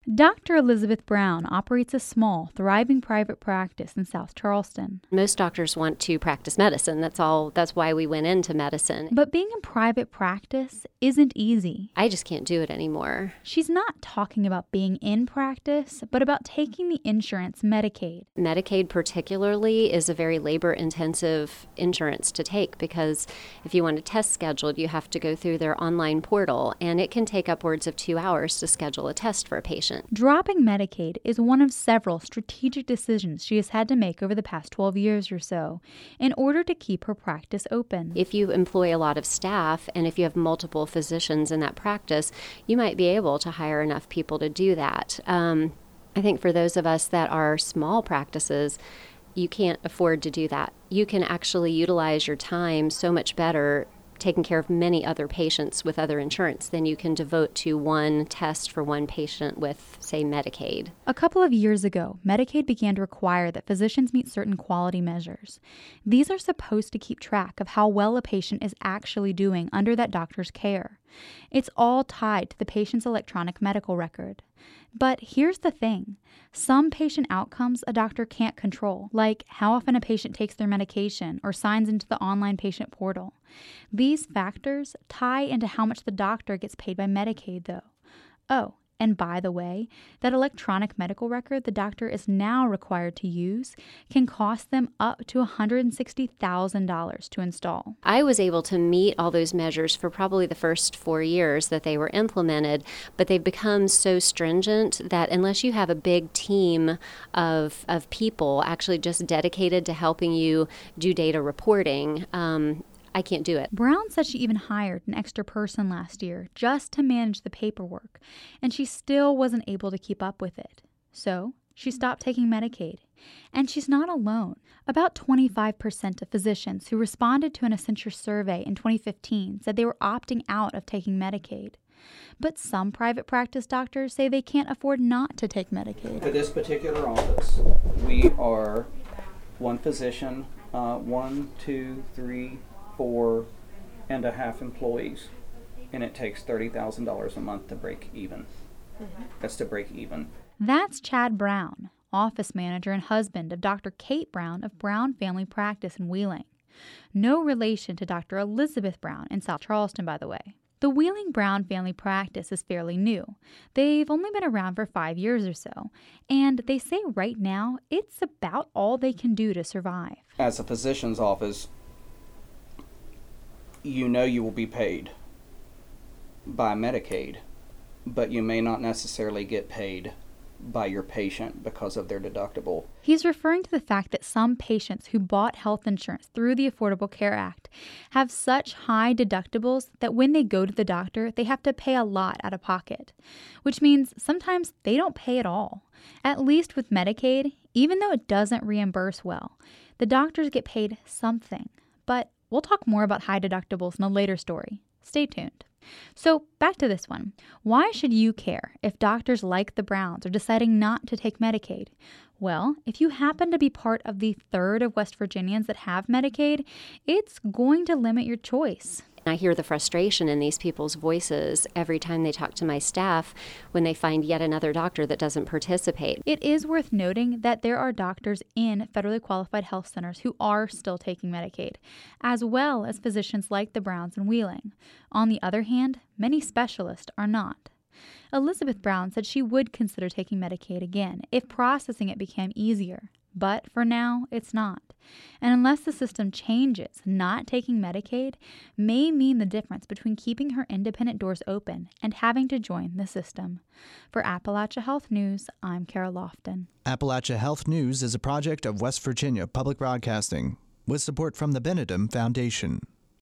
Dr. Elizabeth Brown operates a small, thriving private practice in South Charleston. Most doctors want to practice medicine. That's why we went into medicine. But being in private practice isn't easy. I just can't do it anymore. She's not talking about being in practice, but about taking the insurance Medicaid. Medicaid particularly is a very labor-intensive insurance to take because if you want a test scheduled, you have to go through their online portal, and it can take upwards of 2 hours to schedule a test for a patient. Dropping Medicaid is one of several strategic decisions she has had to make over the past 12 years or so in order to keep her practice open. If you employ a lot of staff and if you have multiple physicians in that practice, you might be able to hire enough people to do that. I think for those of us that are small practices, you can't afford to do that. You can actually utilize your time so much better taking care of many other patients with other insurance than you can devote to one test for one patient with, say, Medicaid. A couple of years ago, Medicaid began to require that physicians meet certain quality measures. These are supposed to keep track of how well a patient is actually doing under that doctor's care. It's all tied to the patient's electronic medical record. But here's the thing. Some patient outcomes a doctor can't control, like how often a patient takes their medication or signs into the online patient portal. These factors tie into how much the doctor gets paid by Medicaid, though. Oh, and by the way, that electronic medical record the doctor is now required to use can cost them up to $160,000 to install. I was able to meet all those measures for probably the first 4 years that they were implemented, but they've become so stringent that unless you have a big team of people actually just dedicated to helping you do data reporting, I can't do it. Brown said she even hired an extra person last year just to manage the paperwork, and she still wasn't able to keep up with it. So she stopped taking Medicaid. And she's not alone. About 25% of physicians who responded to an Accenture survey in 2015 said they were opting out of taking Medicaid. But some private practice doctors say they can't afford not to take Medicaid. For this particular office, we are one physician, 1, 2, 3, 4.5 employees, and it takes $30,000 a month to break even. That's to break even. That's Chad Brown, office manager and husband of Dr. Kate Brown of Brown Family Practice in Wheeling. No relation to Dr. Elizabeth Brown in South Charleston, by the way. The Wheeling Brown Family Practice is fairly new. They've only been around for 5 years or so, and they say right now it's about all they can do to survive. As a physician's office, you know you will be paid by Medicaid, but you may not necessarily get paid by your patient because of their deductible. He's referring to the fact that some patients who bought health insurance through the Affordable Care Act have such high deductibles that when they go to the doctor, they have to pay a lot out of pocket, which means sometimes they don't pay at all. At least with Medicaid, even though it doesn't reimburse well, the doctors get paid something. But we'll talk more about high deductibles in a later story. Stay tuned. So back to this one. Why should you care if doctors like the Browns are deciding not to take Medicaid? Well, if you happen to be part of the third of West Virginians that have Medicaid, it's going to limit your choice. I hear the frustration in these people's voices every time they talk to my staff when they find yet another doctor that doesn't participate. It is worth noting that there are doctors in federally qualified health centers who are still taking Medicaid, as well as physicians like the Browns in Wheeling. On the other hand, many specialists are not. Elizabeth Brown said she would consider taking Medicaid again if processing it became easier. But for now, it's not. And unless the system changes, not taking Medicaid may mean the difference between keeping her independent doors open and having to join the system. For Appalachia Health News, I'm Kara Lofton. Appalachia Health News is a project of West Virginia Public Broadcasting with support from the Benedum Foundation.